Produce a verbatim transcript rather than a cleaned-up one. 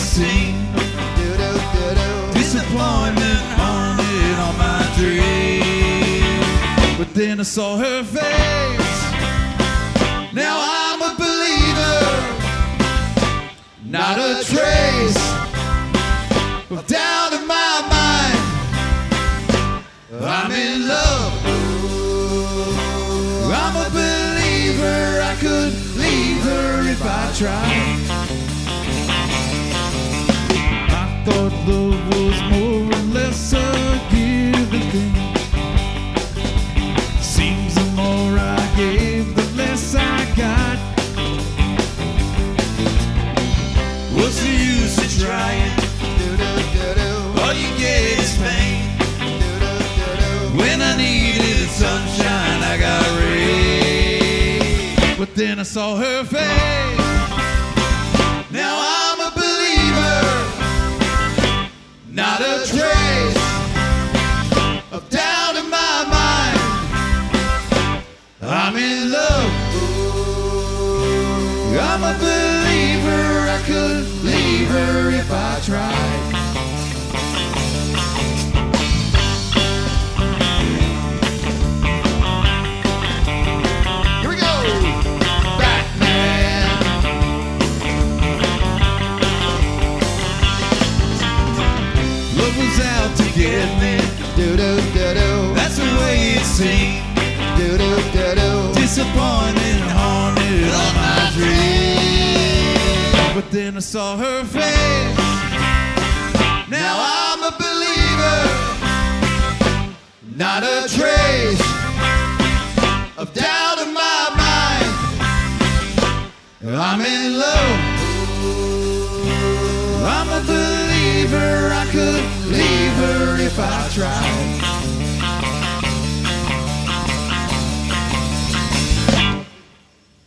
seemed. Disappointment haunted all my dreams. But then I saw her face. Now I'm a believer. Not a trace of doubt in my mind. I'm in love. I'm a believer. I could leave her if I tried. I thought love was more or less a given thing. Seems the more I gave, the less I got. What's the use of trying? All you get is pain. When I needed sunshine, I got rain. But then I saw her face. Now I'm a believer. Not a trace of doubt in my mind. I'm in love. I'm a believer. I could leave her if I tried. Here we go. Batman. Love was out to get me. That's the way it seemed. Disappointed and haunted all my dreams. But then I saw her face. Now I'm a believer. Not a trace of doubt in my mind. I'm in love. I'm a believer. I could leave her if I tried.